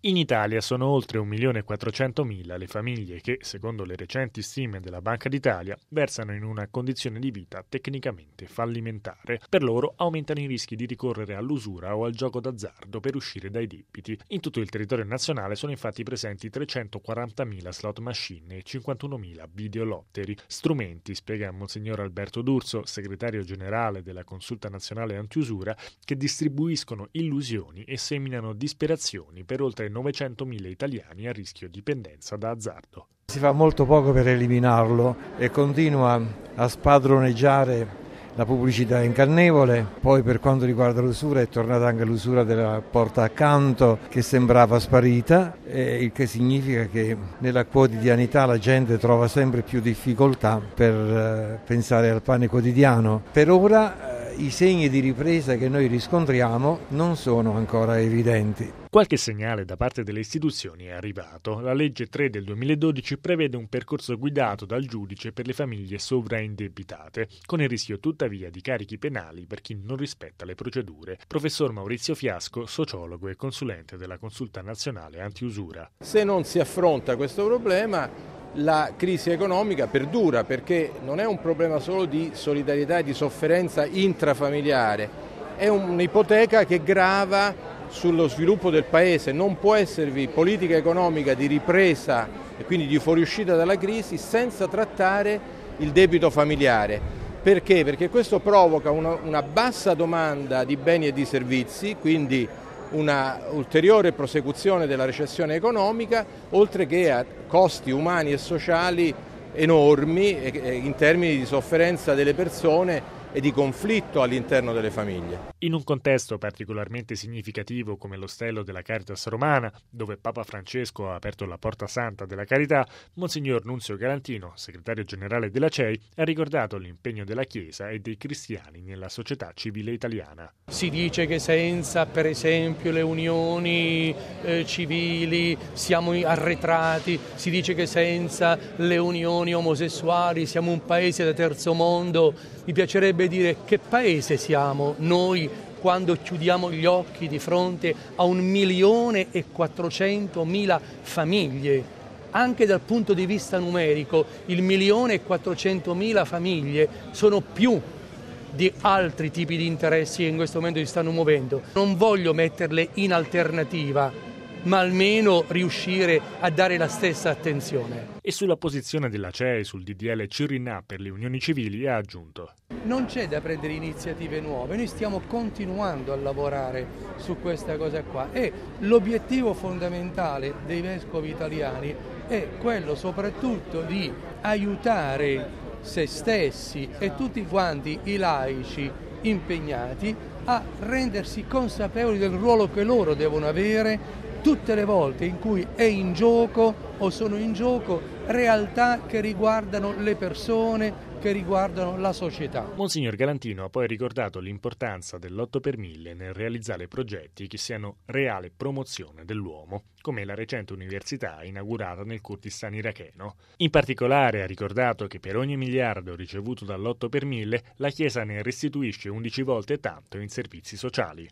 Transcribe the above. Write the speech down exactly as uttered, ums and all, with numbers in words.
In Italia sono oltre un milione e quattrocentomila le famiglie che, secondo le recenti stime della Banca d'Italia, versano in una condizione di vita tecnicamente fallimentare. Per loro aumentano i rischi di ricorrere all'usura o al gioco d'azzardo per uscire dai debiti. In tutto il territorio nazionale sono infatti presenti trecentoquarantamila slot machine e cinquantunomila videolotteri. Strumenti, spiega Monsignor Alberto D'Urso, segretario generale della Consulta Nazionale Antiusura, che distribuiscono illusioni e seminano disperazioni per oltre novecentomila italiani a rischio dipendenza da azzardo. Si fa molto poco per eliminarlo e continua a spadroneggiare la pubblicità ingannevole. Poi per quanto riguarda l'usura è tornata anche l'usura della porta accanto che sembrava sparita, eh, il che significa che nella quotidianità la gente trova sempre più difficoltà per eh, pensare al pane quotidiano. Per ora eh, i segni di ripresa che noi riscontriamo non sono ancora evidenti. Qualche segnale da parte delle istituzioni è arrivato. La legge tre del duemiladodici prevede un percorso guidato dal giudice per le famiglie sovraindebitate, con il rischio tuttavia di carichi penali per chi non rispetta le procedure. Professor Maurizio Fiasco, sociologo e consulente della Consulta Nazionale Antiusura. Se non si affronta questo problema, la crisi economica perdura, perché non è un problema solo di solidarietà e di sofferenza intrafamiliare, è un'ipoteca che grava sullo sviluppo del Paese. Non può esservi politica economica di ripresa e quindi di fuoriuscita dalla crisi senza trattare il debito familiare. Perché? Perché questo provoca una, una bassa domanda di beni e di servizi, quindi una ulteriore prosecuzione della recessione economica, oltre che a costi umani e sociali enormi in termini di sofferenza delle persone e di conflitto all'interno delle famiglie. In un contesto particolarmente significativo come l'ostello della Caritas Romana, dove Papa Francesco ha aperto la Porta Santa della Carità, Monsignor Nunzio Galantino, segretario generale della C E I, ha ricordato l'impegno della Chiesa e dei cristiani nella società civile italiana. Si dice che senza, per esempio, le unioni eh, civili siamo arretrati, si dice che senza le unioni omosessuali siamo un paese da terzo mondo. Mi piacerebbe dire che paese siamo noi quando chiudiamo gli occhi di fronte a un milione e quattrocentomila famiglie. Anche dal punto di vista numerico, il milione e quattrocentomila famiglie sono più di altri tipi di interessi che in questo momento si stanno muovendo. Non voglio metterle in alternativa, ma almeno riuscire a dare la stessa attenzione. E sulla posizione della C E I sul D D L Cirinnà per le unioni civili ha aggiunto: non c'è da prendere iniziative nuove, noi stiamo continuando a lavorare su questa cosa qua e l'obiettivo fondamentale dei vescovi italiani è quello soprattutto di aiutare se stessi e tutti quanti i laici impegnati a rendersi consapevoli del ruolo che loro devono avere tutte le volte in cui è in gioco o sono in gioco realtà che riguardano le persone, che riguardano la società. Monsignor Galantino ha poi ricordato l'importanza dell'otto per mille nel realizzare progetti che siano reale promozione dell'uomo, come la recente università inaugurata nel Kurdistan iracheno. In particolare ha ricordato che per ogni miliardo ricevuto dall'otto per mille la Chiesa ne restituisce undici volte tanto in servizi sociali.